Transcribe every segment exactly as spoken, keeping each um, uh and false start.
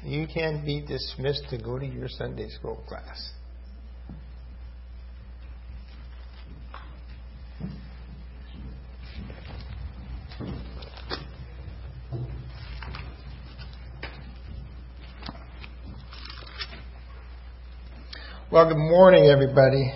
you can be dismissed to go to your Sunday school class. Well, good morning, everybody.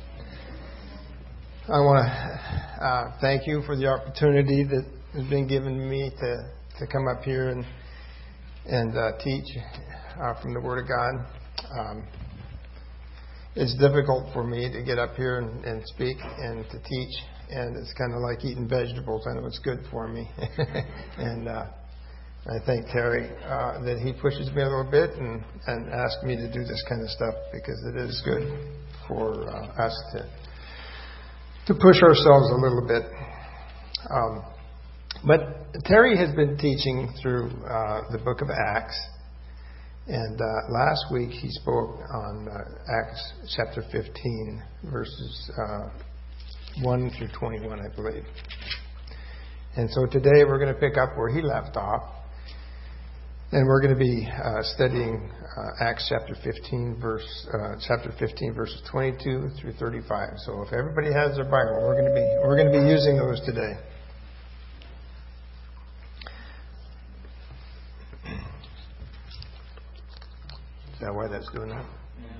I want to uh, thank you for the opportunity that has been given me to, to come up here and and uh, teach uh, from the Word of God. Um, it's difficult for me to get up here and, and speak and to teach, and it's kind of like eating vegetables. I know it's good for me. and uh, I thank Terry uh, that he pushes me a little bit and, and asks me to do this kind of stuff because it is good for uh, us to to push ourselves a little bit. Um, but Terry has been teaching through uh, the book of Acts, and uh, last week he spoke on uh, Acts chapter fifteen, verses uh, one through twenty-one, I believe. And so today we're going to pick up where he left off. And we're going to be uh, studying uh, Acts chapter fifteen, verse uh, chapter fifteen, verses twenty-two through thirty-five. So if everybody has their Bible, we're going to be we're going to be using those today. Is that why that's doing that?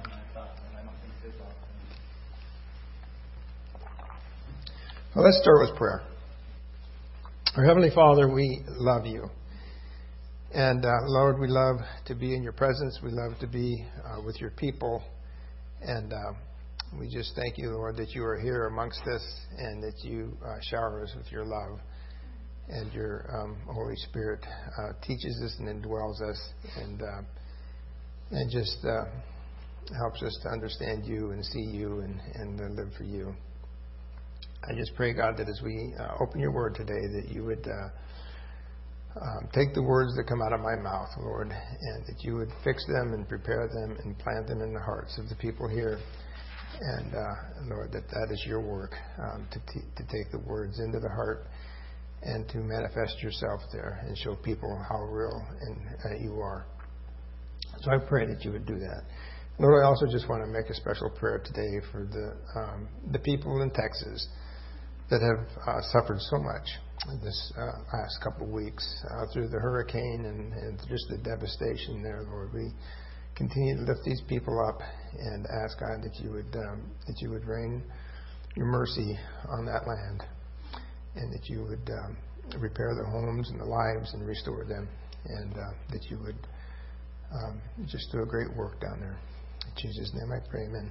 Well, let's start with prayer. Our Heavenly Father, we love you. And uh, Lord, we love to be in your presence. We love to be uh, with your people. And uh, we just thank you, Lord, that you are here amongst us and that you uh, shower us with your love. And your um, Holy Spirit uh, teaches us and indwells us and, uh, and just uh, helps us to understand you and see you and, and uh, live for you. I just pray, God, that as we uh, open your word today, that you would... Uh, Um, take the words that come out of my mouth, Lord, and that you would fix them and prepare them and plant them in the hearts of the people here. And, uh, Lord, that that is your work, um, to, t- to take the words into the heart and to manifest yourself there and show people how real and uh, you are. So I pray that you would do that. Lord, I also just want to make a special prayer today for the um, the people in Texas that have uh, suffered so much this uh, last couple of weeks uh, through the hurricane and, and just the devastation there, Lord. We continue to lift these people up and ask, God, that you would um, that you would rain your mercy on that land, and that you would um, repair their homes and their lives and restore them, and uh, that you would um, just do a great work down there. In Jesus' name I pray, amen.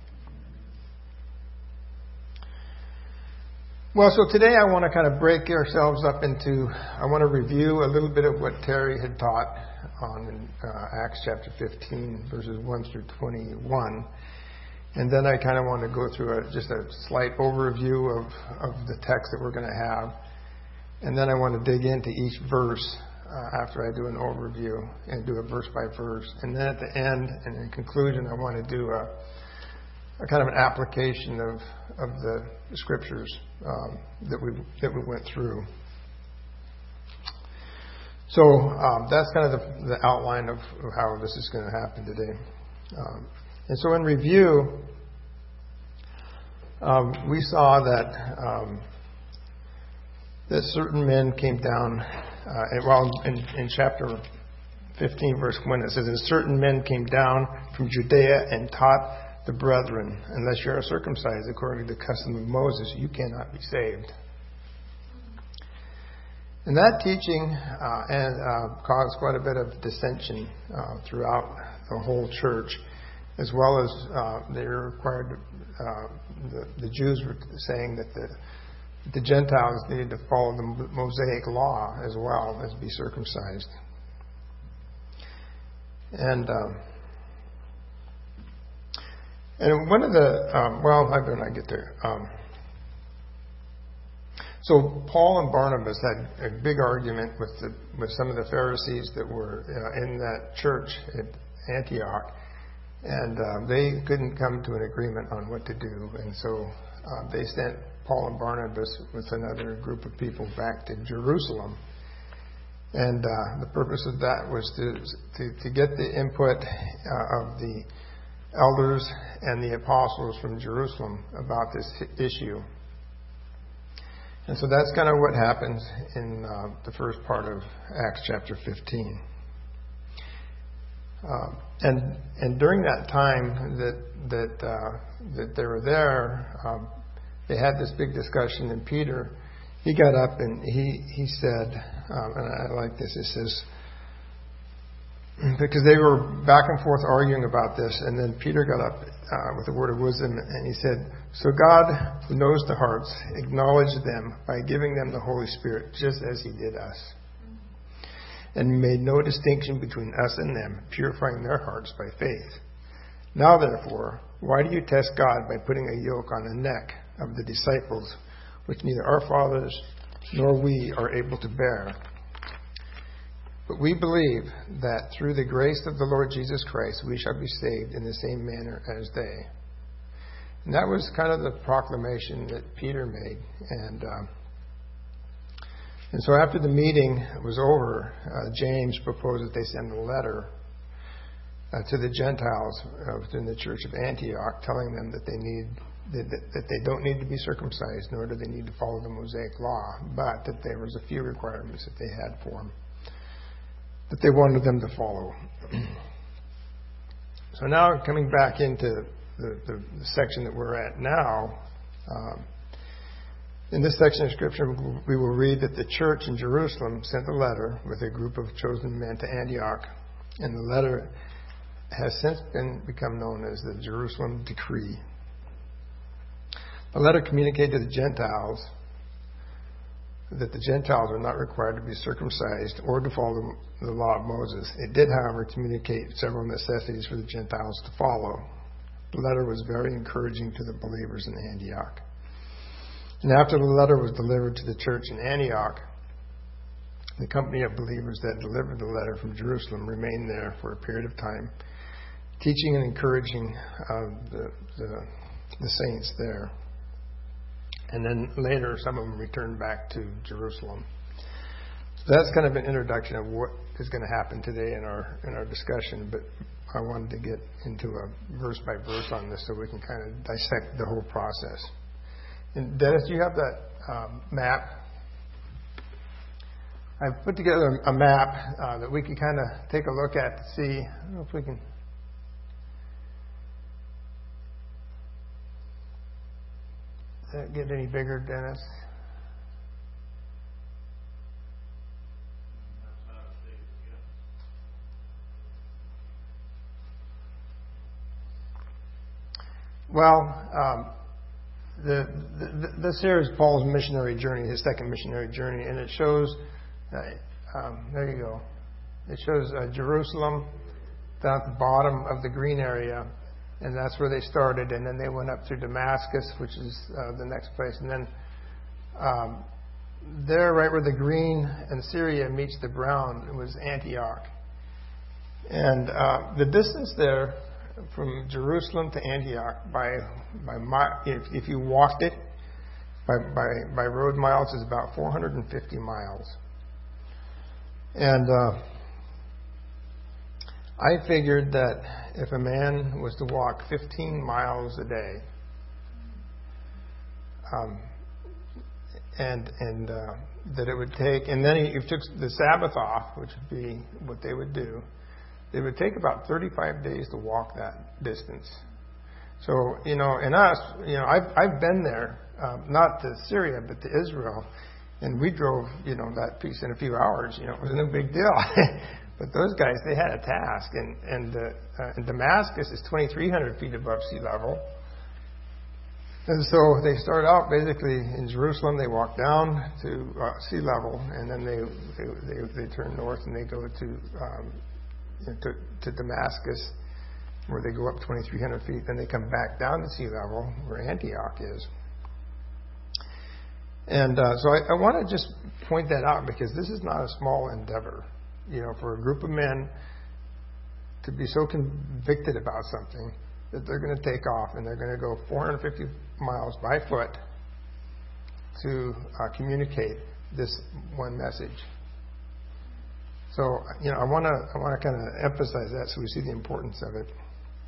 Well, so today I want to kind of break ourselves up into, I want to review a little bit of what Terry had taught on uh, Acts chapter fifteen, verses one through twenty-one. And then I kind of want to go through a, just a slight overview of, of the text that we're going to have. And then I want to dig into each verse uh, after I do an overview and do a verse by verse. And then at the end and in conclusion, I want to do a a kind of an application of, of the scriptures um, that we that we went through. So um, that's kind of the, the outline of, of how this is going to happen today. Um, and so in review, um, we saw that um, that certain men came down. Uh, and, well, in, in chapter fifteen, verse one, it says, "And certain men came down from Judea and taught the brethren, unless you are circumcised according to the custom of Moses, you cannot be saved." And that teaching uh, and uh, caused quite a bit of dissension uh, throughout the whole church, as well as uh, they were required. Uh, the, the Jews were saying that the the Gentiles needed to follow the Mosaic law as well as be circumcised. And um, And one of the, um, well, I better not get there. Um, so Paul and Barnabas had a big argument with the, with some of the Pharisees that were uh, in that church at Antioch, and uh, they couldn't come to an agreement on what to do. And so uh, they sent Paul and Barnabas with another group of people back to Jerusalem. And uh, the purpose of that was to, to, to get the input uh, of the elders and the apostles from Jerusalem about this issue. And so that's kind of what happens in uh, the first part of Acts chapter fifteen. Uh, and and during that time that that uh, that they were there, um, they had this big discussion, and Peter, he got up and he he said, um, and I like this. It says, because they were back and forth arguing about this, and then Peter got up uh, with a word of wisdom, and he said, "So God, who knows the hearts, acknowledged them by giving them the Holy Spirit, just as He did us, and made no distinction between us and them, purifying their hearts by faith. Now, therefore, why do you test God by putting a yoke on the neck of the disciples, which neither our fathers nor we are able to bear? But we believe that through the grace of the Lord Jesus Christ, we shall be saved in the same manner as they." And that was kind of the proclamation that Peter made. And uh, and so after the meeting was over, uh, James proposed that they send a letter uh, to the Gentiles uh, within the church of Antioch, telling them that they need that, that they don't need to be circumcised, nor do they need to follow the Mosaic law, but that there was a few requirements that they had for them, that they wanted them to follow. So now coming back into the, the, the section that we're at now, um, in this section of Scripture we will read that the church in Jerusalem sent a letter with a group of chosen men to Antioch, and the letter has since been become known as the Jerusalem Decree. The letter communicated to the Gentiles that the Gentiles are not required to be circumcised or to follow the law of Moses. It did, however, communicate several necessities for the Gentiles to follow. The letter was very encouraging to the believers in Antioch. And after the letter was delivered to the church in Antioch, the company of believers that delivered the letter from Jerusalem remained there for a period of time, teaching and encouraging uh, the, the, the saints there. And then later, some of them returned back to Jerusalem. So that's kind of an introduction of what is going to happen today in our in our discussion. But I wanted to get into a verse by verse on this so we can kind of dissect the whole process. And Dennis, do you have that um, map? I've put together a map uh, that we can kind of take a look at to see. I don't know if we can. Does that get any bigger, Dennis? Well, um, the, the, this here is Paul's missionary journey, his second missionary journey, and it shows, uh, um, there you go, it shows uh, Jerusalem down at the bottom of the green area, and that's where they started, and then they went up through Damascus, which is uh, the next place, and then um, there, right where the green and Syria meets the brown, it was Antioch. And uh, the distance there from Jerusalem to Antioch by by if, if you walked it by, by by road miles is about four hundred fifty miles. And uh, I figured that if a man was to walk fifteen miles a day, um, and and uh, that it would take, and then if you took the Sabbath off, which would be what they would do, it would take about thirty-five days to walk that distance. So, you know, in us, you know, I've I've been there, um, not to Syria, but to Israel, and we drove, you know, that piece in a few hours. You know, it was no big deal. But those guys, they had a task, and and, uh, uh, and Damascus is twenty-three hundred feet above sea level. And so they start out basically in Jerusalem. They walk down to uh, sea level, and then they they, they they turn north and they go to um, To, to Damascus, where they go up twenty-three hundred feet. Then they come back down to sea level, where Antioch is. And uh, so I, I want to just point that out, because this is not a small endeavor. You know, for a group of men to be so convicted about something that they're going to take off and they're going to go four hundred fifty miles by foot to uh, communicate this one message. So, you know, I want to I want to kind of emphasize that so we see the importance of it.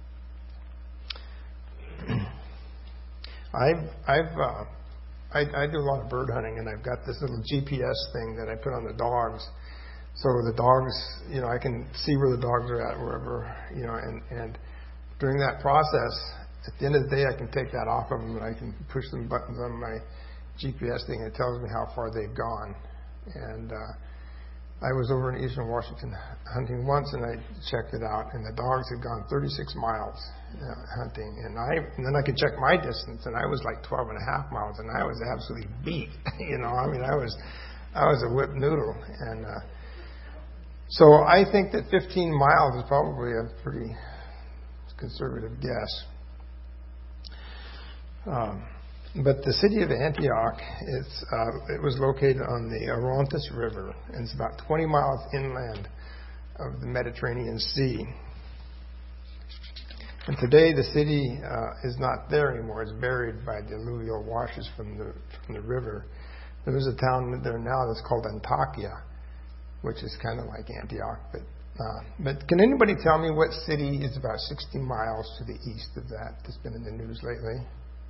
I've I've uh, I, I do a lot of bird hunting, and I've got this little G P S thing that I put on the dogs. So the dogs, you know, I can see where the dogs are at wherever, you know, and and during that process, at the end of the day, I can take that off of them and I can push some buttons on my G P S thing. And it tells me how far they've gone. And uh, I was over in Eastern Washington hunting once, and I checked it out, and the dogs had gone thirty-six miles uh, hunting, and I and then I could check my distance, and I was like twelve and a half miles, and I was absolutely beat. you know, I mean, I was I was a whip noodle, and uh, so I think that fifteen miles is probably a pretty conservative guess. Um, But the city of Antioch, it's, uh, it was located on the Orontes River, and it's about twenty miles inland of the Mediterranean Sea. And today the city uh, is not there anymore. It's buried by the alluvial washes from the from the river. There is a town there now that's called Antakya, which is kind of like Antioch. But uh, but can anybody tell me what city is about sixty miles to the east of that that's been in the news lately?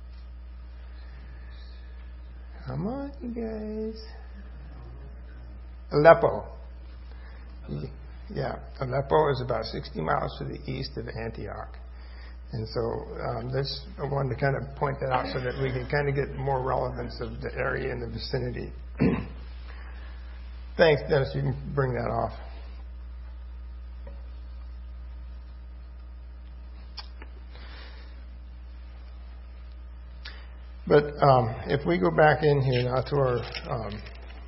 Come on, you guys. Aleppo. Yeah, Aleppo is about sixty miles to the east of Antioch. And so um, this, I wanted to kind of point that out so that we can kind of get more relevance of the area in the vicinity. Thanks, Dennis. You can bring that off. But um, if we go back in here now to our um,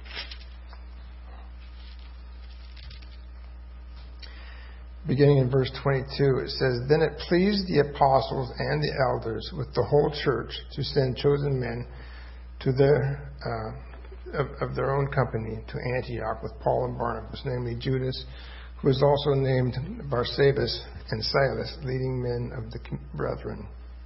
beginning in verse twenty-two, it says, "Then it pleased the apostles and the elders with the whole church to send chosen men to their uh, of, of their own company to Antioch with Paul and Barnabas, namely Judas, who was also named Barsabas, and Silas, leading men of the brethren."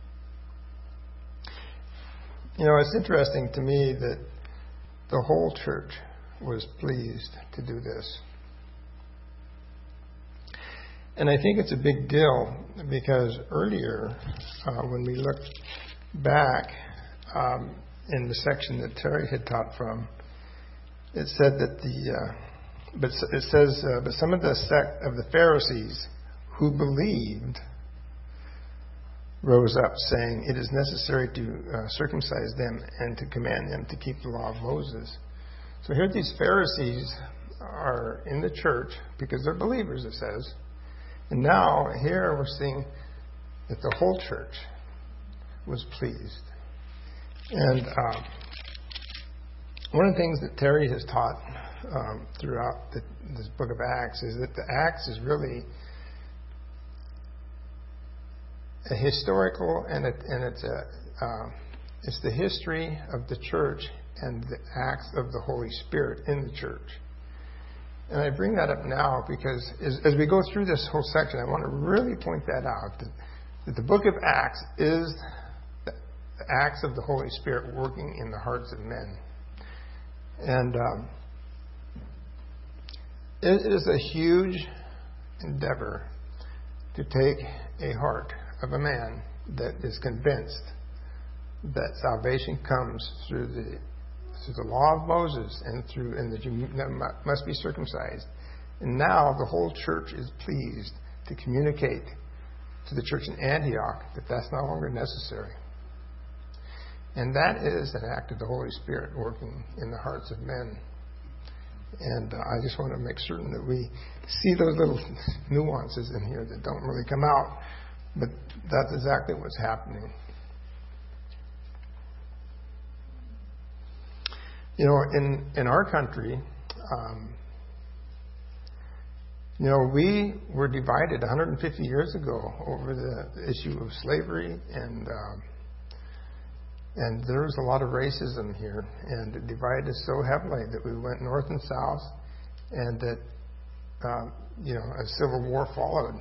You know, it's interesting to me that the whole church was pleased to do this. And I think it's a big deal because earlier, uh, when we look back um, in the section that Terry had taught from, it said that the, uh, but it says, uh, but some of the sect of the Pharisees who believed rose up, saying, "It is necessary to uh, circumcise them and to command them to keep the law of Moses." So here these Pharisees are in the church because they're believers, it says. And now here we're seeing that the whole church was pleased. And um, one of the things that Terry has taught um, throughout the, this book of Acts is that the Acts is really a historical, and, it, and it's a uh, it's the history of the church and the acts of the Holy Spirit in the church. And I bring that up now because as, as we go through this whole section, I want to really point that out, that, that the book of Acts is the acts of the Holy Spirit working in the hearts of men. And um, it is a huge endeavor to take a heart of a man that is convinced that salvation comes through the through the law of Moses and through and that you must be circumcised. And now the whole church is pleased to communicate to the church in Antioch that that's no longer necessary. And that is an act of the Holy Spirit working in the hearts of men. And uh, I just want to make certain that we see those little nuances in here that don't really come out. But that's exactly what's happening. You know, in, in our country, um, you know, we were divided one hundred fifty years ago over the issue of slavery, and um, and there was a lot of racism here, and it divided us so heavily that we went north and south, and that um, you know, a civil war followed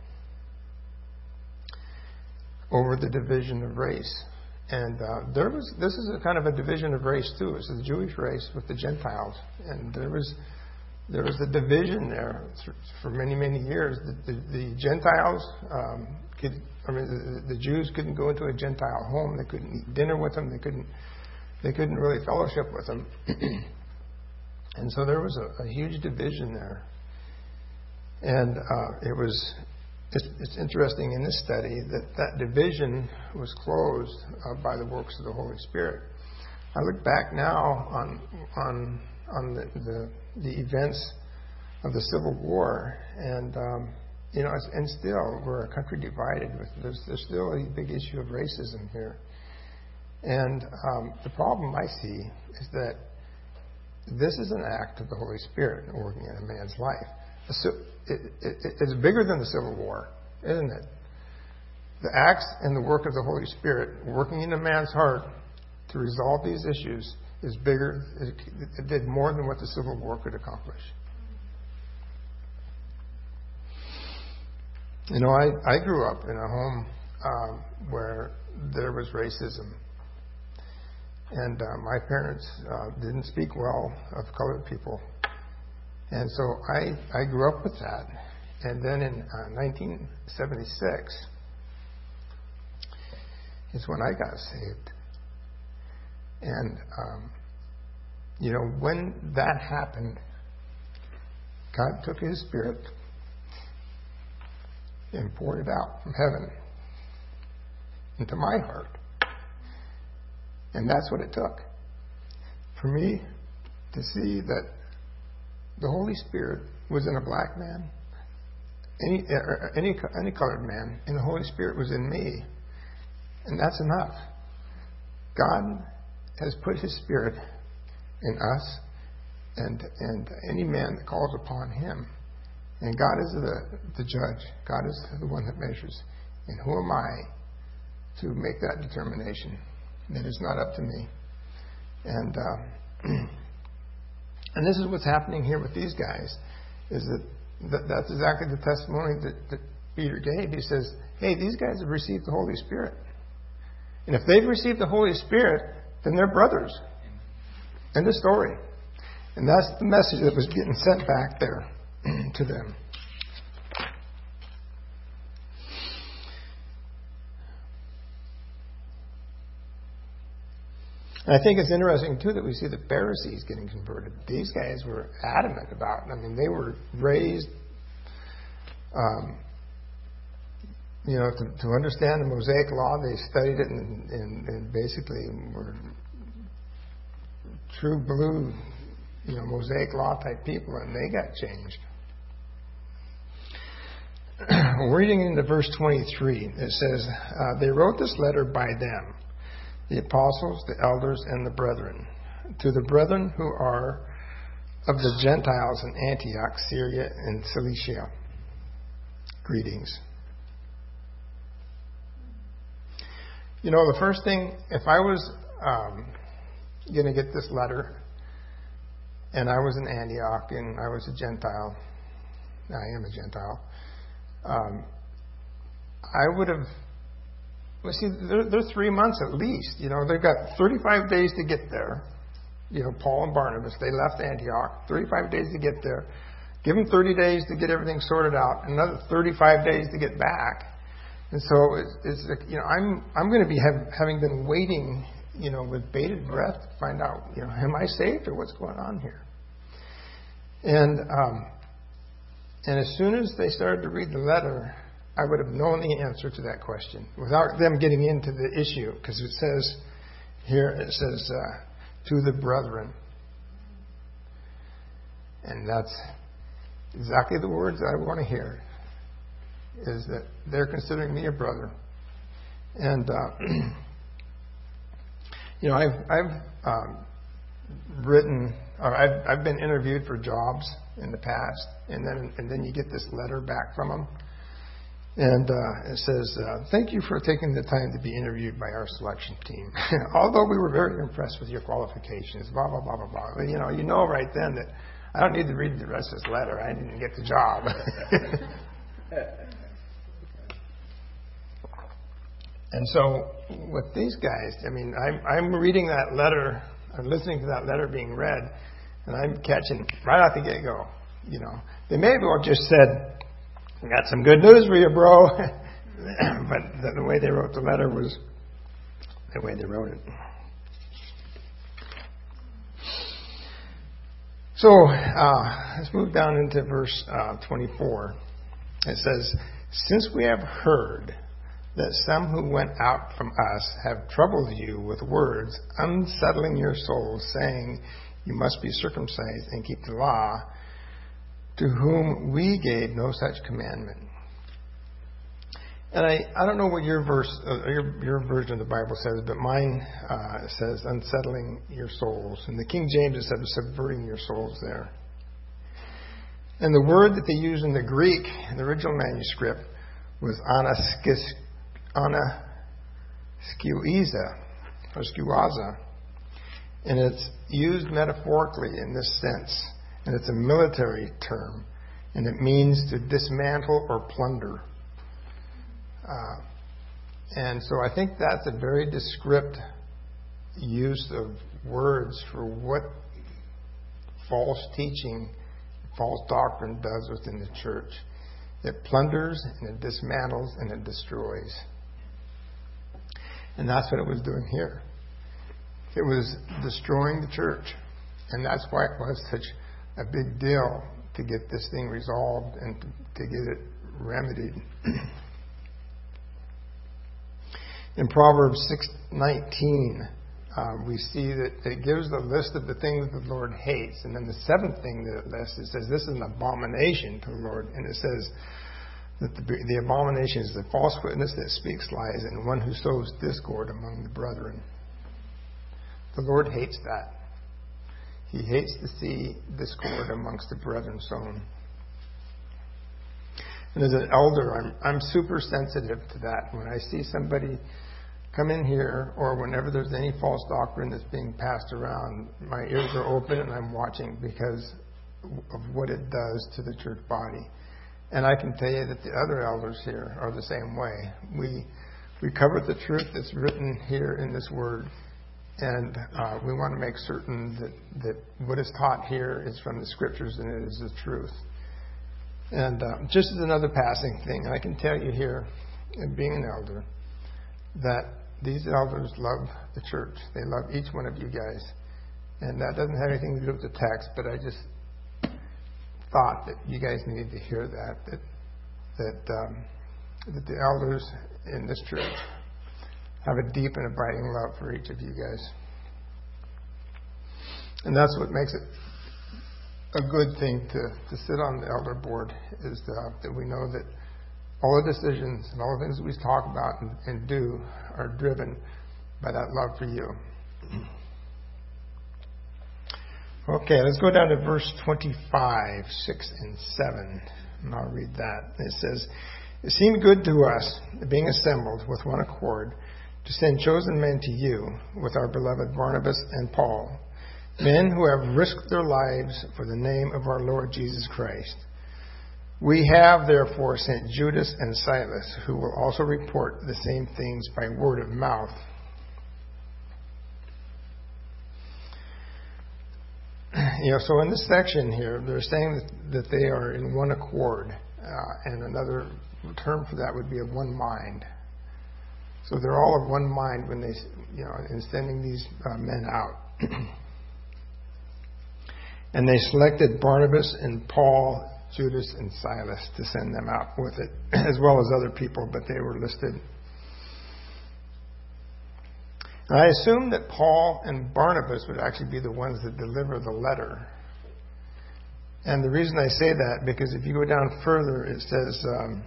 over the division of race. And uh, there was this is a kind of a division of race too. It's the Jewish race with the Gentiles, and there was there was a division there for many, many years. The, the, the Gentiles um, could, I mean, the, the Jews couldn't go into a Gentile home. They couldn't eat dinner with them. They couldn't, they couldn't really fellowship with them. And so there was a, a huge division there. And uh, it was, it's, it's interesting in this study that that division was closed uh, by the works of the Holy Spirit. I look back now on on on the the, the events of the Civil War, and um, you know, and still we're a country divided. With there's, there's still a big issue of racism here, and um, the problem I see is that this is an act of the Holy Spirit working in a man's life. So it, it, it's bigger than the Civil War, isn't it? The acts and the work of the Holy Spirit working in a man's heart to resolve these issues is bigger. It, it did more than what the Civil War could accomplish. You know, I, I grew up in a home um, where there was racism. And uh, my parents uh, didn't speak well of colored people. And so I, I grew up with that. And then in uh, nineteen seventy-six is when I got saved. And, um, you know, when that happened, God took His Spirit and poured it out from heaven into my heart. And that's what it took for me to see that the Holy Spirit was in a black man, any any any colored man, and the Holy Spirit was in me. And that's enough. God has put His Spirit in us and and any man that calls upon Him. And God is the, the judge. God is the one that measures. And who am I to make that determination? It is not up to me. And uh, and this is what's happening here with these guys, is that, that that's exactly the testimony that, that Peter gave. He says, hey, these guys have received the Holy Spirit. And if they've received the Holy Spirit, then they're brothers. End of story. And that's the message that was getting sent back there to them. And I think it's interesting, too, that we see the Pharisees getting converted. These guys were adamant about it. I mean, they were raised, um, you know, to, to understand the Mosaic Law. They studied it and, and, and basically were true blue, you know, Mosaic Law type people, and they got changed. We're reading into verse twenty-three. It says, uh, they wrote this letter by them, the apostles, the elders, and the brethren, to the brethren who are of the Gentiles in Antioch, Syria, and Cilicia. Greetings. You know, the first thing, if I was um, going to get this letter, and I was in Antioch, and I was a Gentile, I am a Gentile, um, I would have, well, see, they're, they're three months at least. You know, they've got thirty-five days to get there. You know, Paul and Barnabas, they left Antioch, thirty-five days to get there. Give them thirty days to get everything sorted out, another thirty-five days to get back. And so it's, it's like, you know, I'm I'm going to be have, having been waiting, you know, with bated breath to find out, you know, am I saved or what's going on here? And um, and as soon as they started to read the letter, I would have known the answer to that question without them getting into the issue, because it says here, it says uh, to the brethren, and that's exactly the words I want to hear. Is that they're considering me a brother, and uh, you know, I've I've um, written, or I've I've been interviewed for jobs in the past, and then and then you get this letter back from them. And uh, it says, uh, thank you for taking the time to be interviewed by our selection team. Although we were very impressed with your qualifications, blah, blah, blah, blah, blah. You know, you know right then that I don't need to read the rest of this letter. I didn't get the job. And so with these guys, I mean, I'm, I'm reading that letter, I'm listening to that letter being read, and I'm catching right out the get-go. you know, they may have well just said, "I got some good news for you, bro." But the, the way they wrote the letter was the way they wrote it. So uh, let's move down into verse uh, twenty-four. It says, "Since we have heard that some who went out from us have troubled you with words, unsettling your souls, saying, 'You must be circumcised and keep the law,' to whom we gave no such commandment." And I, I don't know what your verse, uh, your, your version of the Bible says, but mine uh, says unsettling your souls. And the King James it says subverting your souls there. And the word that they use in the Greek, in the original manuscript, was anaskis, anaskeuiza, or skeuaza. And it's used metaphorically in this sense. And it's a military term. And it means to dismantle or plunder. Uh, and so I think that's a very descriptive use of words for what false teaching, false doctrine does within the church. It plunders and it dismantles and it destroys. And that's what it was doing here. It was destroying the church. And that's why it was such a big deal to get this thing resolved and to, to get it remedied. In Proverbs six nineteen, uh, we see that it gives the list of the things the Lord hates. And then the seventh thing that it lists, it says this is an abomination to the Lord. And it says that the, the abomination is the false witness that speaks lies and one who sows discord among the brethren. The Lord hates that. He hates to see discord amongst the brethren sown. And as an elder, I'm, I'm super sensitive to that. When I see somebody come in here, or whenever there's any false doctrine that's being passed around, my ears are open and I'm watching because of what it does to the church body. And I can tell you that the other elders here are the same way. We we cover the truth that's written here in this word, and uh, we want to make certain that, that what is taught here is from the scriptures and it is the truth. And uh, just as another passing thing, I can tell you here, being an elder, that these elders love the church. They love each one of you guys. And that doesn't have anything to do with the text, but I just thought that you guys needed to hear that, that, that, um, that the elders in this church have a deep and abiding love for each of you guys. And that's what makes it a good thing to, to sit on the elder board, is uh, that we know that all the decisions and all the things that we talk about and, and do are driven by that love for you. Okay, let's go down to verse twenty-five, six, and seven. And I'll read that. It says, "It seemed good to us, being assembled with one accord, to send chosen men to you with our beloved Barnabas and Paul, men who have risked their lives for the name of our Lord Jesus Christ. We have therefore sent Judas and Silas, who will also report the same things by word of mouth." You know, so in this section here, they're saying that, that they are in one accord, uh, and another term for that would be of one mind. So they're all of one mind when they, you know, in sending these uh, men out. And they selected Barnabas and Paul, Judas and Silas to send them out with it, as well as other people, but they were listed. And I assume that Paul and Barnabas would actually be the ones that deliver the letter. And the reason I say that, because if you go down further, it says um,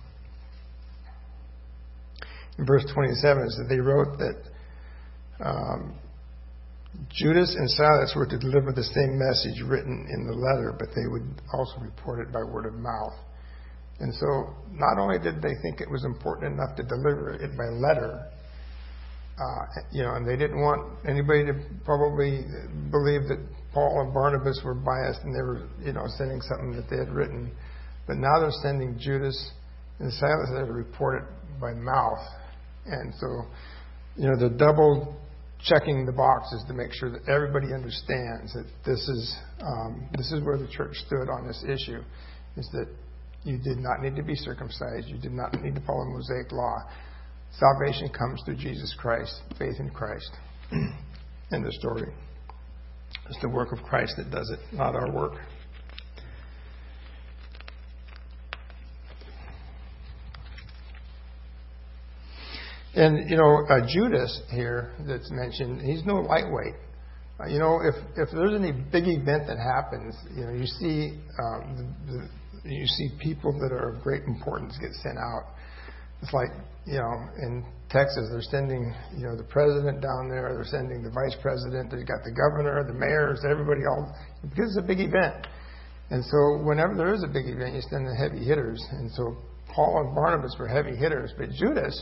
in verse twenty-seven, it says they wrote that um, Judas and Silas were to deliver the same message written in the letter, but they would also report it by word of mouth. And so not only did they think it was important enough to deliver it by letter, uh, you know, and they didn't want anybody to probably believe that Paul and Barnabas were biased and they were, you know, sending something that they had written. But now they're sending Judas and Silas to report it by mouth. And so, you know, the double checking the boxes to make sure that everybody understands that this is um, this is where the church stood on this issue, is that you did not need to be circumcised. You did not need to follow Mosaic law. Salvation comes through Jesus Christ, faith in Christ. End of story. It's the work of Christ that does it, not our work. And, you know, uh, Judas here that's mentioned, he's no lightweight. Uh, you know, if, if there's any big event that happens, you know, you see um, the, the, you see people that are of great importance get sent out. It's like, you know, in Texas, they're sending, you know, the president down there. They're sending the vice president. They've got the governor, the mayors, everybody, all, because it's a big event. And so whenever there is a big event, you send the heavy hitters. And so Paul and Barnabas were heavy hitters. But Judas,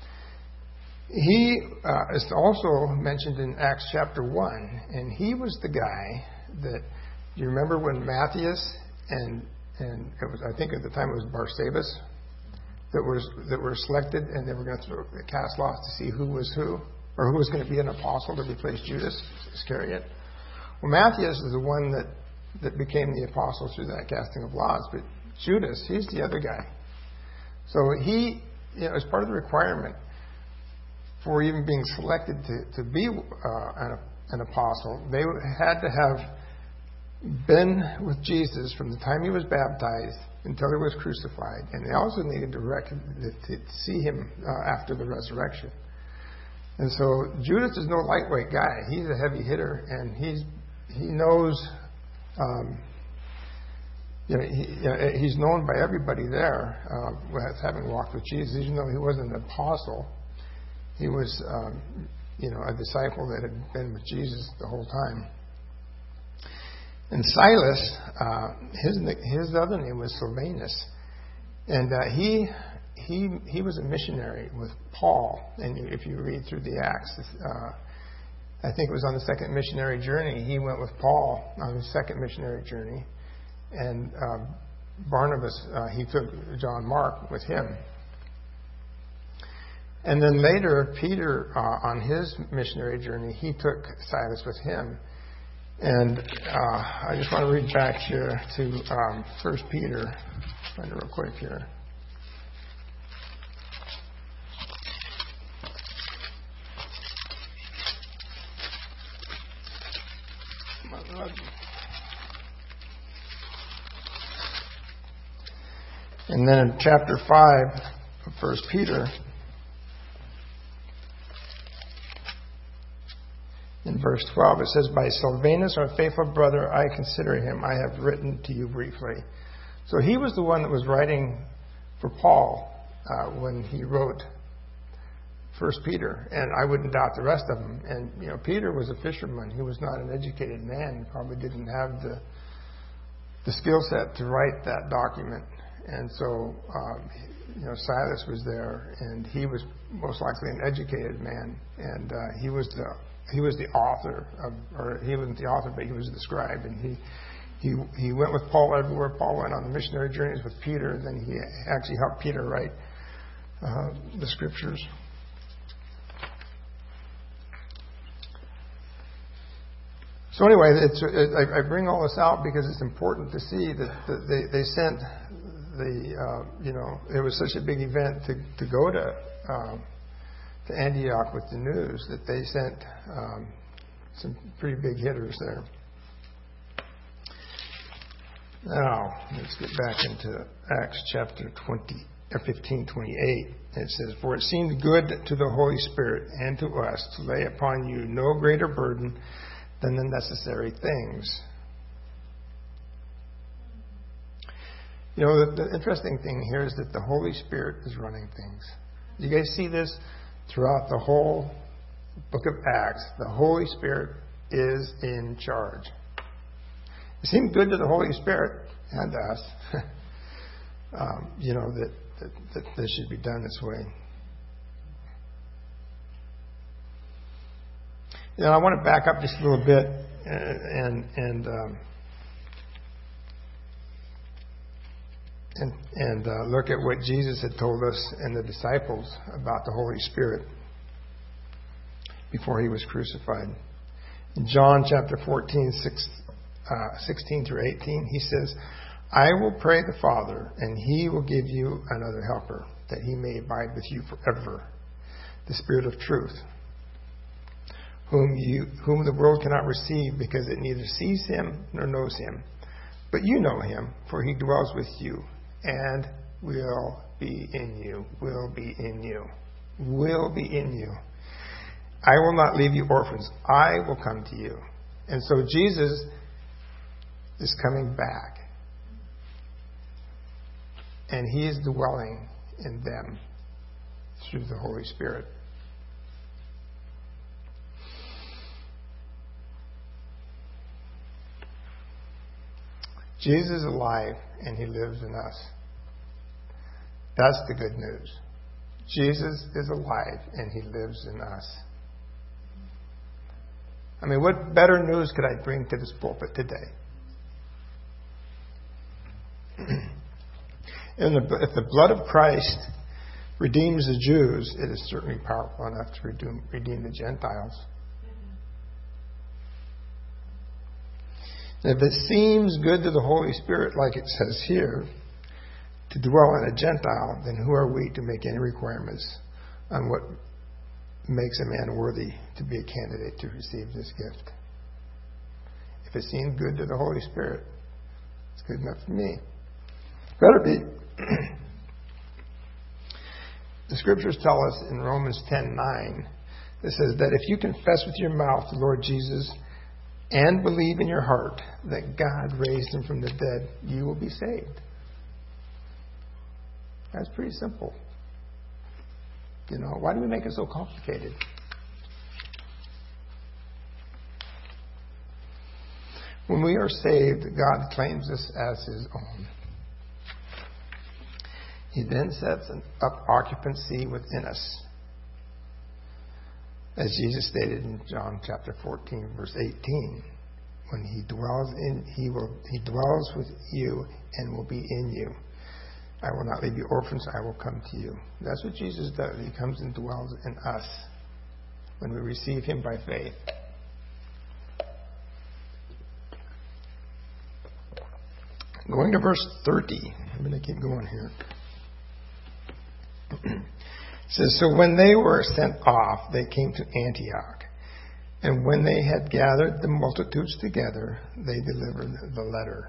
he uh, is also mentioned in Acts chapter one. And he was the guy that, do you remember when Matthias and, and it was, I think at the time it was Barsabas, that was that were selected, and they were going to throw, cast lots to see who was who, or who was going to be an apostle to replace Judas Iscariot. Well, Matthias is the one that, that became the apostle through that casting of lots, but Judas, he's the other guy. So he, you know, as part of the requirement for even being selected to, to be uh, an, an apostle, they had to have been with Jesus from the time he was baptized until he was crucified. And they also needed to, rec- to see him uh, after the resurrection. And so Judas is no lightweight guy. He's a heavy hitter, and he's he knows, um, you know, he, you know, he's known by everybody there uh, as having walked with Jesus. Even though he wasn't an apostle, he was, um, you know, a disciple that had been with Jesus the whole time. And Silas, uh, his his other name was Silvanus, and uh, he he he was a missionary with Paul. And if you read through the Acts, uh, I think it was on the second missionary journey. He went with Paul on his second missionary journey, and uh, Barnabas uh, he took John Mark with him. And then later, Peter uh, on his missionary journey, he took Silas with him. And uh, I just want to read back here to um, First Peter. Find it real quick here. And then in chapter five of First Peter, in verse twelve, it says, "By Silvanus, our faithful brother, I consider him. I have written to you briefly." So he was the one that was writing for Paul uh, when he wrote First Peter, and I wouldn't doubt the rest of them. And you know, Peter was a fisherman. He was not an educated man. He probably didn't have the the skill set to write that document. And so, um, you know, Silas was there, and he was most likely an educated man, and uh, he was the He was the author of, or he wasn't the author, but he was the scribe, and he he he went with Paul everywhere Paul went on the missionary journeys with Peter. And then he actually helped Peter write uh, the scriptures. So anyway, it's, it, I, I bring all this out because it's important to see that, that they they sent the uh, you know it was such a big event to to go to. Um, to Antioch with the news that they sent um, some pretty big hitters there. Now, let's get back into Acts chapter twenty, fifteen, twenty-eight. It says, "For it seemed good to the Holy Spirit and to us to lay upon you no greater burden than the necessary things." You know, the, the interesting thing here is that the Holy Spirit is running things. You guys see this? Throughout the whole book of Acts, the Holy Spirit is in charge. It seemed good to the Holy Spirit and to us, um, you know, that, that, that this should be done this way. You know, I want to back up just a little bit and and um, And, and uh, look at what Jesus had told us and the disciples about the Holy Spirit. before he was crucified. In John chapter fourteen, six, uh, sixteen through eighteen, he says, I will pray the Father, and he will give you another helper, that he may abide with you forever, the Spirit of truth, whom you, whom the world cannot receive, because it neither sees him nor knows him. But you know him, for he dwells with you, and will be in you, will be in you, will be in you. I will not leave you orphans. I will come to you. And so Jesus is coming back. And he is dwelling in them through the Holy Spirit. Jesus is alive and he lives in us. That's the good news. Jesus is alive and he lives in us. I mean, what better news could I bring to this pulpit today? And the, if the blood of Christ redeems the Jews, it is certainly powerful enough to redeem, redeem the Gentiles. And if it seems good to the Holy Spirit, like it says here, to dwell in a Gentile, then who are we to make any requirements on what makes a man worthy to be a candidate to receive this gift? If it seems good to the Holy Spirit, it's good enough for me. Better be. The scriptures tell us in Romans ten nine, it says that if you confess with your mouth the Lord Jesus and believe in your heart that God raised him from the dead, you will be saved. That's pretty simple. You know, why do we make it so complicated? When we are saved, God claims us as his own. He then sets up occupancy within us. As Jesus stated in John chapter fourteen, verse eighteen, when he dwells in he will he dwells with you and will be in you. I will not leave you orphans, I will come to you. That's what Jesus does. He comes and dwells in us when we receive him by faith. Going to verse thirty. I'm going to keep going here. It says, so when they were sent off, they came to Antioch. And when they had gathered the multitudes together, they delivered the letter.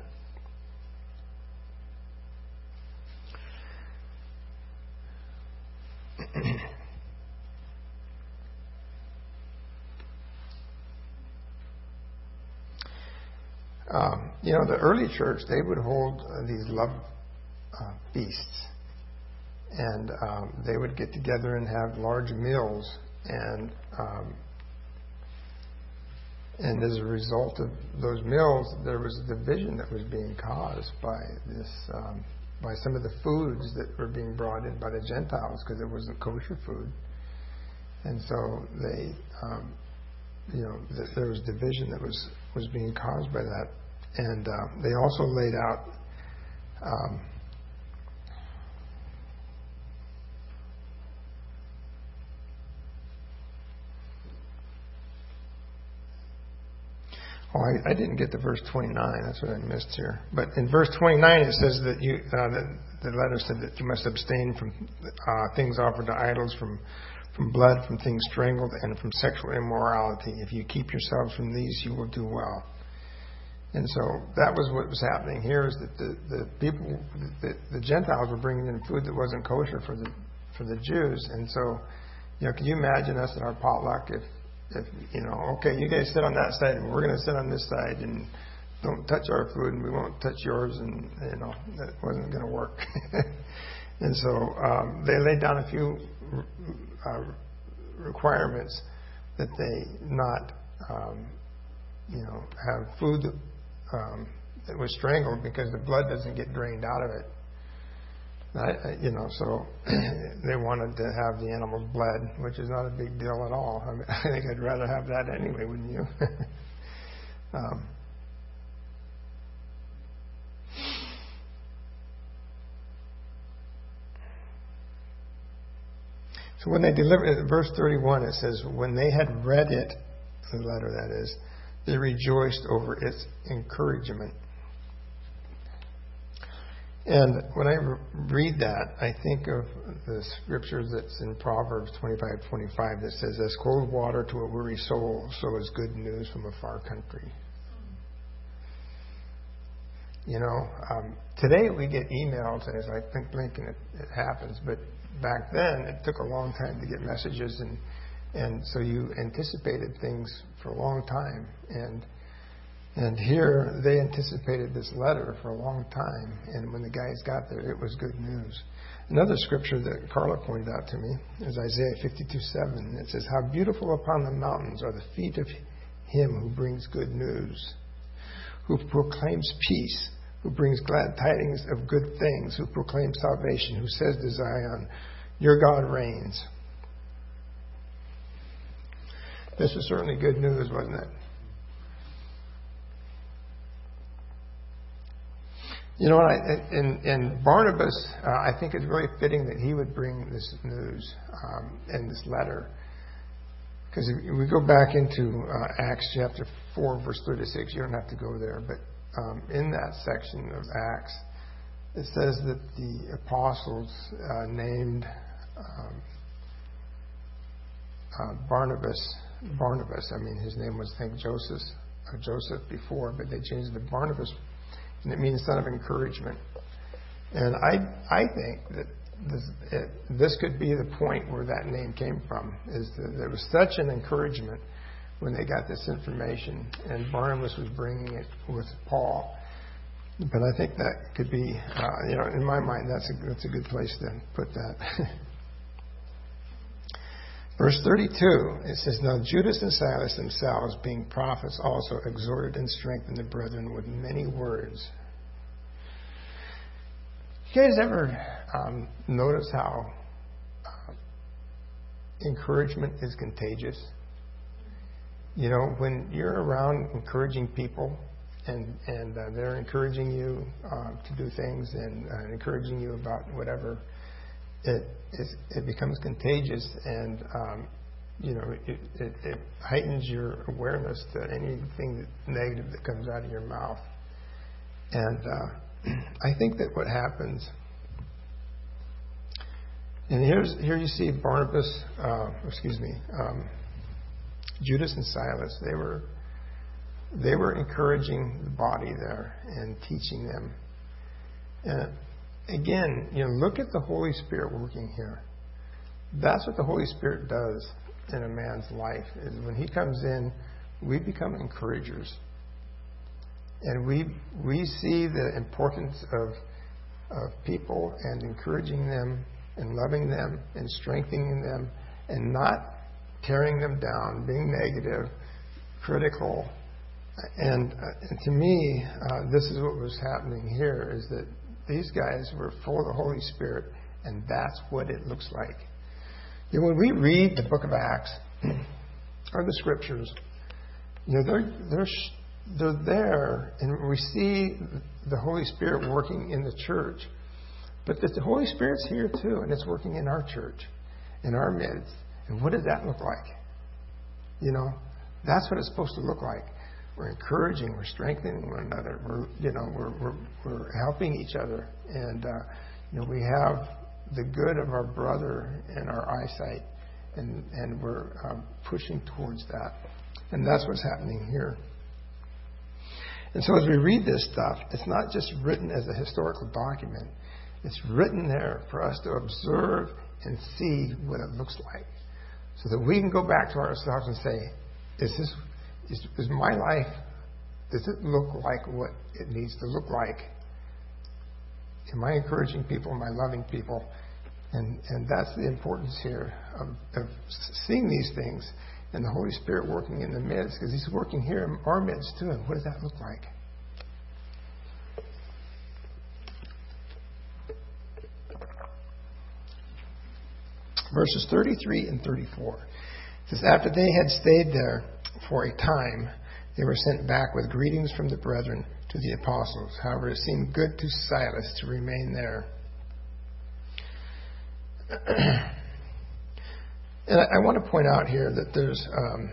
um, you know, the early church, they would hold uh, these love uh, feasts. And um, they would get together and have large meals, and um, and as a result of those meals, there was a division that was being caused by this, um, by some of the foods that were being brought in by the Gentiles, because it wasn't kosher food, and so they, um, you know, th- there was division that was was being caused by that, and uh, they also laid out. Um, Oh, I, I didn't get to verse twenty-nine. That's what I missed here. But in verse twenty-nine, it says that you, uh, that the letter said that you must abstain from uh, things offered to idols, from from blood, from things strangled, and from sexual immorality. If you keep yourselves from these, you will do well. And so that was what was happening here. Is that the, the people, the, the Gentiles were bringing in food that wasn't kosher for the for the Jews. And so, you know, can you imagine us at our potluck if. If, you know, okay, you guys sit on that side, and we're going to sit on this side, and don't touch our food, and we won't touch yours, and, you know, that wasn't going to work. And so um, they laid down a few uh, requirements that they not, um, you know, have food um, that was strangled, because the blood doesn't get drained out of it. I, I, you know, so they wanted to have the animal's blood, which is not a big deal at all. I, mean, I think I'd rather have that anyway, wouldn't you? um, So when they delivered it, verse thirty-one, it says, when they had read it, the letter that is, they rejoiced over its encouragement. And when I re- read that, I think of the scripture that's in Proverbs twenty-five twenty-five that says, as cold water to a weary soul, so is good news from a far country. You know, um, today we get emails, as I think Lincoln it, it happens, but back then it took a long time to get messages, and and so you anticipated things for a long time, and and here they anticipated this letter for a long time, and when the guys got there, it was good news. Another scripture that Carla pointed out to me is Isaiah fifty-two seven. It says, how beautiful upon the mountains are the feet of him who brings good news, who proclaims peace, who brings glad tidings of good things, who proclaims salvation, who says to Zion, your God reigns. This was certainly good news, wasn't it? You know, I, and, and Barnabas, uh, I think it's really fitting that he would bring this news um, and this letter. Because if we go back into uh, Acts chapter four, verse thirty-six, you don't have to go there, but um, in that section of Acts, it says that the apostles uh, named um, uh, Barnabas, Barnabas, I mean, his name was, I think, Joseph, uh, Joseph before, but they changed it to Barnabas, and it means son of encouragement. And I I think that this, it, this could be the point where that name came from, is that there was such an encouragement when they got this information, and Barnabas was bringing it with Paul. But I think that could be, uh, you know, in my mind, that's a, that's a good place to put that. Verse thirty-two, it says, now Judas and Silas themselves, being prophets, also exhorted and strengthened the brethren with many words. You guys ever um, notice how uh, encouragement is contagious? You know, when you're around encouraging people, and and uh, they're encouraging you uh, to do things, and uh, encouraging you about whatever, it is, it becomes contagious, and um, you know, it, it, it heightens your awareness to anything that, negative that comes out of your mouth. And uh, I think that what happens, and here's here you see Barnabas, uh, excuse me, um, Judas and Silas. They were they were encouraging the body there and teaching them. And again, you know, look at the Holy Spirit working here. That's what the Holy Spirit does in a man's life. Is when he comes in, we become encouragers, and we we see the importance of of people and encouraging them and loving them and strengthening them and not tearing them down, being negative, critical. And, uh, and to me, uh, this is what was happening here, is that these guys were full of the Holy Spirit, and that's what it looks like. You know, when we read the book of Acts or the scriptures, you know, they're, they're, they're there, and we see the Holy Spirit working in the church. But the Holy Spirit's here too, and it's working in our church, in our midst. And what does that look like? You know, that's what it's supposed to look like. We're encouraging, we're strengthening one another. We're, you know, we're we're, we're helping each other, and uh, you know, we have the good of our brother in our eyesight, and and we're um, pushing towards that. And that's what's happening here. And so, as we read this stuff, it's not just written as a historical document. It's written there for us to observe and see what it looks like, so that we can go back to ourselves and say, is this, is, is my life, does it look like what it needs to look like? Am I encouraging people? Am I loving people? And and that's the importance here of, of seeing these things and the Holy Spirit working in the midst, because He's working here in our midst too. And what does that look like? Verses thirty-three and thirty-four. It says, after they had stayed there for a time, they were sent back with greetings from the brethren to the apostles. However, it seemed good to Silas to remain there. And I, I want to point out here that there's um,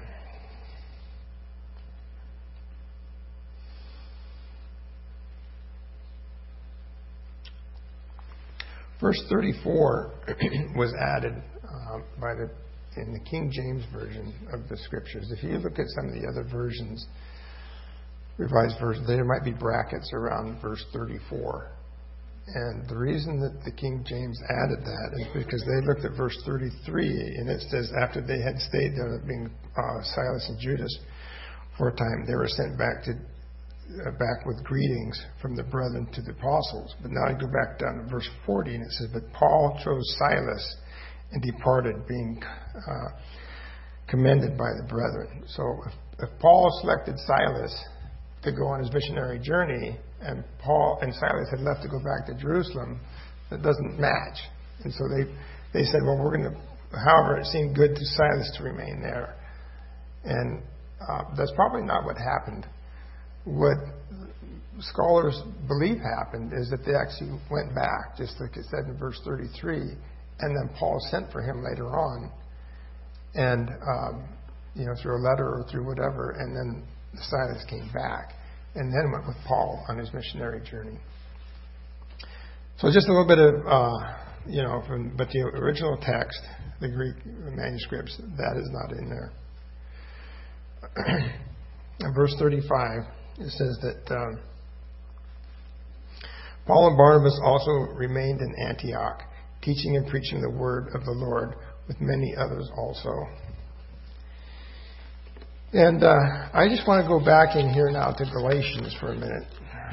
verse thirty-four was added uh, by the in the King James version of the Scriptures. If you look at some of the other versions, Revised Version, there might be brackets around verse thirty-four. And the reason that the King James added that is because they looked at verse thirty-three, and it says, after they had stayed there, being uh, Silas and Judas for a time, they were sent back to uh, back with greetings from the brethren to the apostles. But now I go back down to verse forty, and it says, but Paul chose Silas and departed, being uh, commended by the brethren. So if, if Paul selected Silas to go on his missionary journey, and Paul and Silas had left to go back to Jerusalem, that doesn't match. And so they they said, well, we're going to, however, it seemed good to Silas to remain there. And uh, that's probably not what happened. What scholars believe happened is that they actually went back, just like it said in verse thirty-three, and then Paul sent for him later on, and um, you know, through a letter or through whatever, and then Silas came back and then went with Paul on his missionary journey. So just a little bit of, uh, you know, from, but the original text, the Greek manuscripts, that is not in there. In verse thirty-five, it says that um, Paul and Barnabas also remained in Antioch, teaching and preaching the word of the Lord with many others also. And uh, I just want to go back in here now to Galatians for a minute.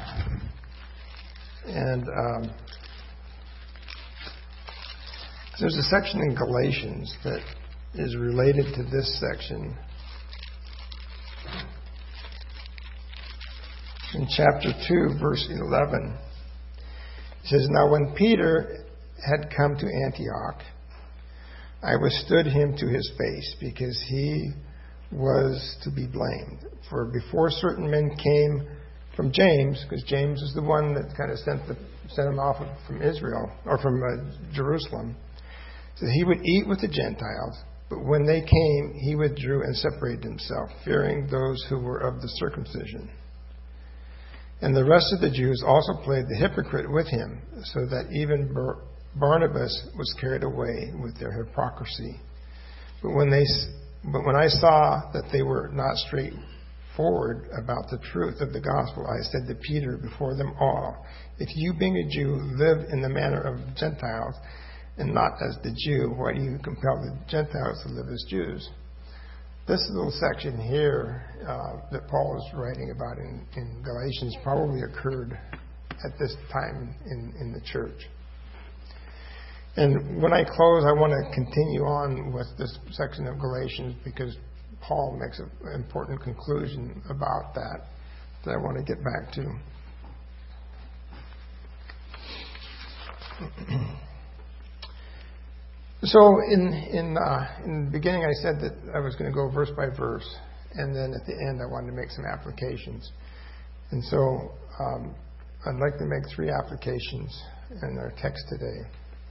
And um, there's a section in Galatians that is related to this section. In chapter two, verse eleven, it says, now when Peter had come to Antioch, I withstood him to his face, because he was to be blamed. For before certain men came from James, because James is the one that kind of sent the, sent him off from Israel, or from uh, Jerusalem, so he would eat with the Gentiles, but when they came, he withdrew and separated himself, fearing those who were of the circumcision. And the rest of the Jews also played the hypocrite with him, so that even Bar- Barnabas was carried away with their hypocrisy. But when they But when I saw that they were not straightforward about the truth of the gospel, I said to Peter before them all, if you, being a Jew, live in the manner of Gentiles and not as the Jew, why do you compel the Gentiles to live as Jews? This little section here uh, that Paul is writing about in, in Galatians probably occurred at this time in, in the church. And when I close, I want to continue on with this section of Galatians, because Paul makes an important conclusion about that that I want to get back to. So in in, uh, in the beginning, I said that I was going to go verse by verse, and then at the end, I wanted to make some applications. And so um, I'd like to make three applications in our text today.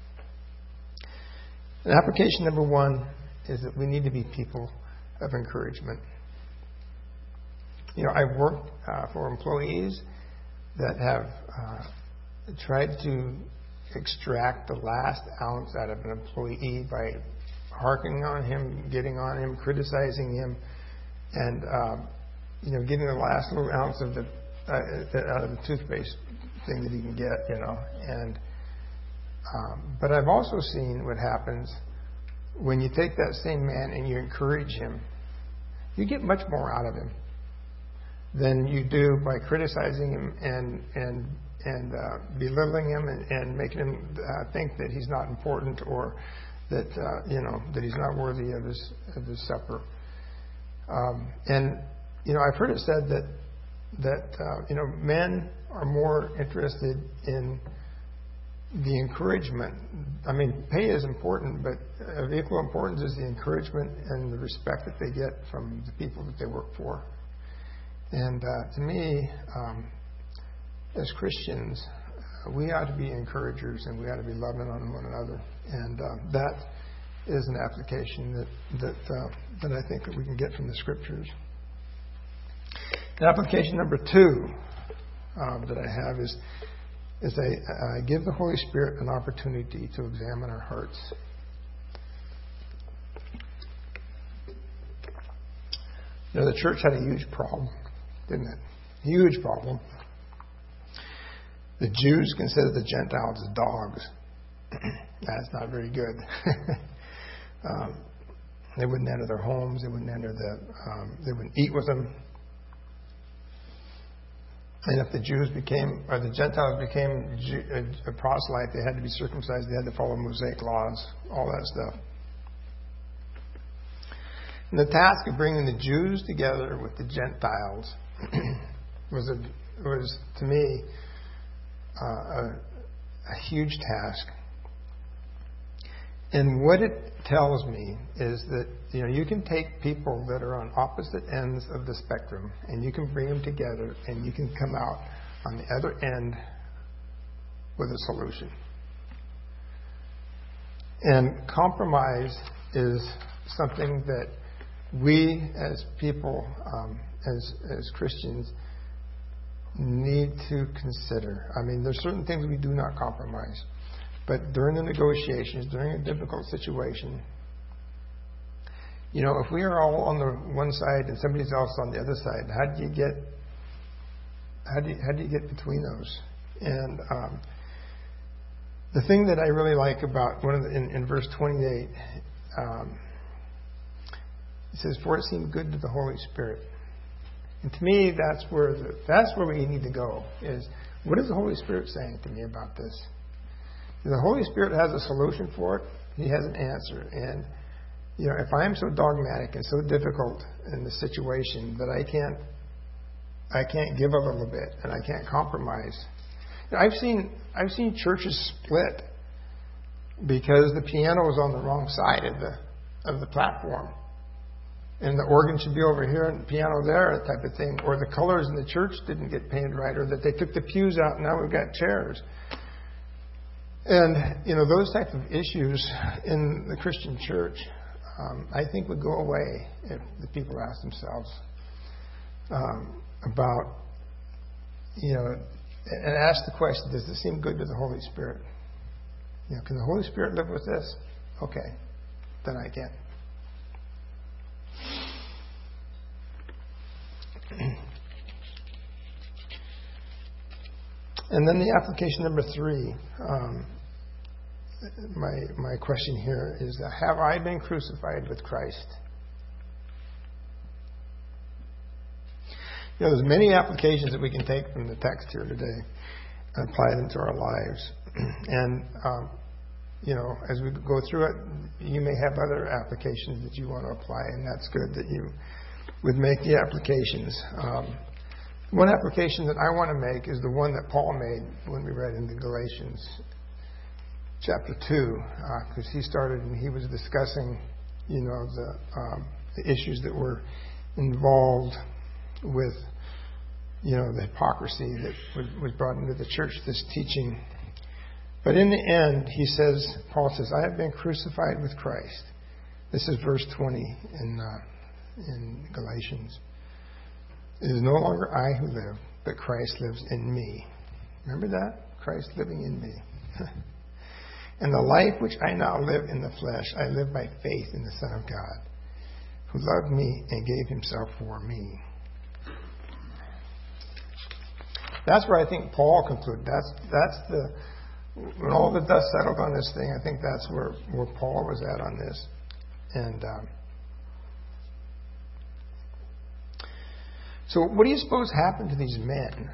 And application number one is that we need to be people of encouragement. You know, I've worked uh, for employees that have uh, tried to extract the last ounce out of an employee by harking on him, getting on him, criticizing him, and um, you know, getting the last little ounce of the uh, out of the toothpaste thing that he can get. You know, and Um, but I've also seen what happens when you take that same man and you encourage him. You get much more out of him than you do by criticizing him and and and uh, belittling him and, and making him uh, think that he's not important, or that uh, you know that he's not worthy of his of his supper. Um, and you know, I've heard it said that that uh, you know men are more interested in the encouragement. I mean, pay is important, but of equal importance is the encouragement and the respect that they get from the people that they work for. And uh, to me, um, as Christians, uh, we ought to be encouragers, and we ought to be loving on one another. And uh, that is an application that that uh, that I think that we can get from the Scriptures. And application number two uh, that I have is is I, I give the Holy Spirit an opportunity to examine our hearts. You know, the church had a huge problem, didn't it? Huge problem. The Jews considered the Gentiles as dogs. That's not very good. um, they wouldn't enter their homes. They wouldn't enter the. Um, they wouldn't eat with them. And if the Jews became, or the Gentiles became Jew, a, a proselyte, they had to be circumcised. They had to follow Mosaic laws, all that stuff. And the task of bringing the Jews together with the Gentiles was, a, was to me, uh, a, a huge task. And what it tells me is that, you know, you can take people that are on opposite ends of the spectrum and you can bring them together and you can come out on the other end with a solution. And compromise is something that we as people, um, as as Christians, need to consider. I mean, there's certain things we do not compromise. But during the negotiations, during a difficult situation, you know, if we are all on the one side and somebody else on the other side, how do you get how do you, how do you get between those? And um, the thing that I really like about one of the, in, in verse twenty-eight, um, it says, "For it seemed good to the Holy Spirit." And to me, that's where the, that's where we need to go. Is what is the Holy Spirit saying to me about this? The Holy Spirit has a solution for it. He has an answer. And, you know, if I am so dogmatic and so difficult in the situation that I can't, I can't give a little bit and I can't compromise. You know, I've seen, I've seen churches split because the piano was on the wrong side of the, of the platform. And the organ should be over here and the piano there, type of thing. Or the colors in the church didn't get painted right, or that they took the pews out and now we've got chairs. And, you know, those type of issues in the Christian church, um, I think would go away if the people ask themselves um, about, you know, and ask the question, does this seem good to the Holy Spirit? You know, can the Holy Spirit live with this? Okay, then I can. And then the application number three, um, my my question here is, uh, have I been crucified with Christ? You know, there's many applications that we can take from the text here today and apply them to our lives. And, um, you know, as we go through it, you may have other applications that you want to apply, and that's good that you would make the applications. Um, One application that I want to make is the one that Paul made when we read in the Galatians chapter two, because uh, he started and he was discussing, you know, the, um, the issues that were involved with, you know, the hypocrisy that was, was brought into the church, this teaching. But in the end, he says, Paul says, "I have been crucified with Christ." This is verse twenty in uh, in Galatians. "It is no longer I who live, but Christ lives in me." Remember that? Christ living in me. "And the life which I now live in the flesh, I live by faith in the Son of God, who loved me and gave himself for me." That's where I think Paul concluded. That's that's the when all the dust settled on this thing. I think that's where where Paul was at on this, and. Um, So what do you suppose happened to these men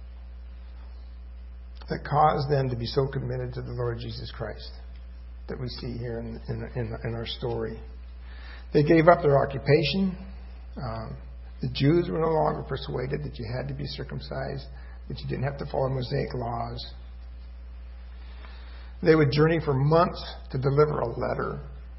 that caused them to be so committed to the Lord Jesus Christ that we see here in, in, in, in our story? They gave up their occupation. Um, the Jews were no longer persuaded that you had to be circumcised, that you didn't have to follow Mosaic laws. They would journey for months to deliver a letter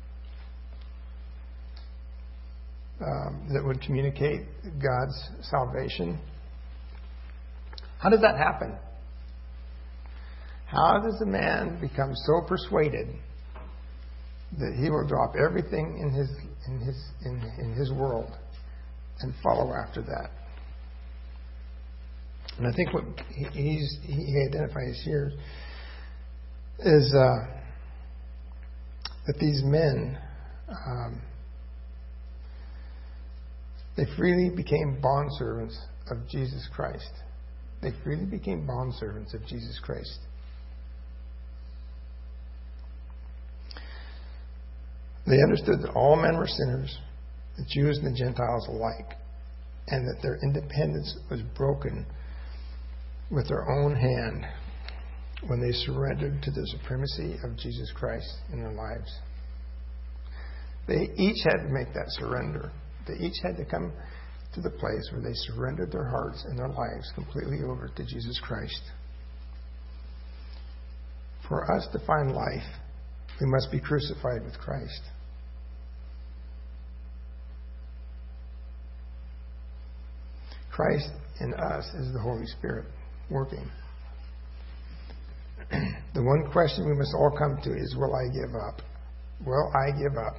Um, that would communicate God's salvation. How does that happen? How does a man become so persuaded that he will drop everything in his in his in, in his world and follow after that. And I think what he, he's, he identifies here is uh, that these men, um, they freely became bondservants of Jesus Christ. They freely became bondservants of Jesus Christ. They understood that all men were sinners, the Jews and the Gentiles alike, and that their independence was broken with their own hand when they surrendered to the supremacy of Jesus Christ in their lives. They each had to make that surrender. They each had to come to the place where they surrendered their hearts and their lives completely over to Jesus Christ. For us to find life, we must be crucified with Christ. Christ in us is the Holy Spirit working. The one question we must all come to is, will I give up? Will I give up?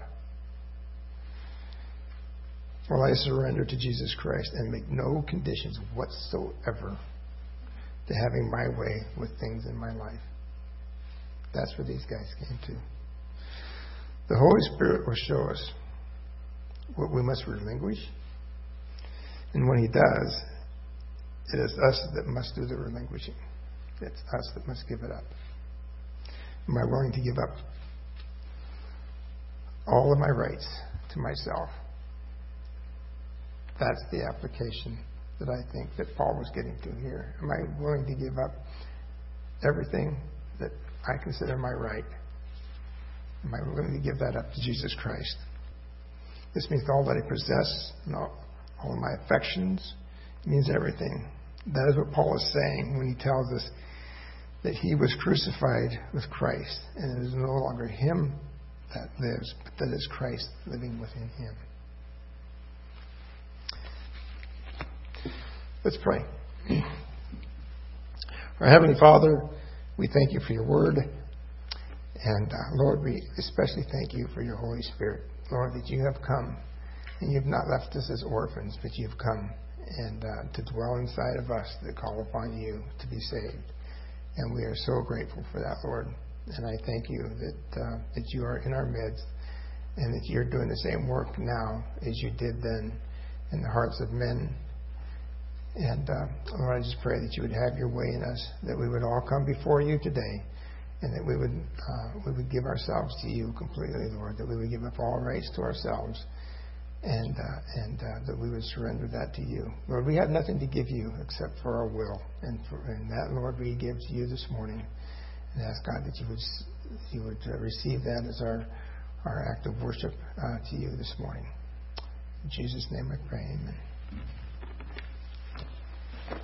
Will I surrender to Jesus Christ and make no conditions whatsoever to having my way with things in my life? That's where these guys came to. The Holy Spirit will show us what we must relinquish. And when He does, it is us that must do the relinquishing. It's us that must give it up. Am I willing to give up all of my rights to myself? That's the application that I think that Paul was getting to here. Am I willing to give up everything that I consider my right? Am I willing to give that up to Jesus Christ? This means all that I possess, and all, all of my affections. It means everything. That is what Paul is saying when he tells us that he was crucified with Christ, and it is no longer him that lives, but that is Christ living within him. Let's pray. Our Heavenly Father, we thank you for your word. And uh, Lord, we especially thank you for your Holy Spirit. Lord, that you have come, and you've not left us as orphans, but you've come and uh, to dwell inside of us that call upon you to be saved. And we are so grateful for that, Lord. And I thank you that uh, that you are in our midst, and that you're doing the same work now as you did then in the hearts of men. And uh, Lord, I just pray that you would have your way in us, that we would all come before you today, and that we would uh, we would give ourselves to you completely, Lord, that we would give up all rights to ourselves, and uh, and uh, that we would surrender that to you. Lord, we have nothing to give you except for our will, and, for, and that, Lord, we give to you this morning, and ask God that you would you would uh, receive that as our our act of worship uh, to you this morning. In Jesus' name I pray, amen.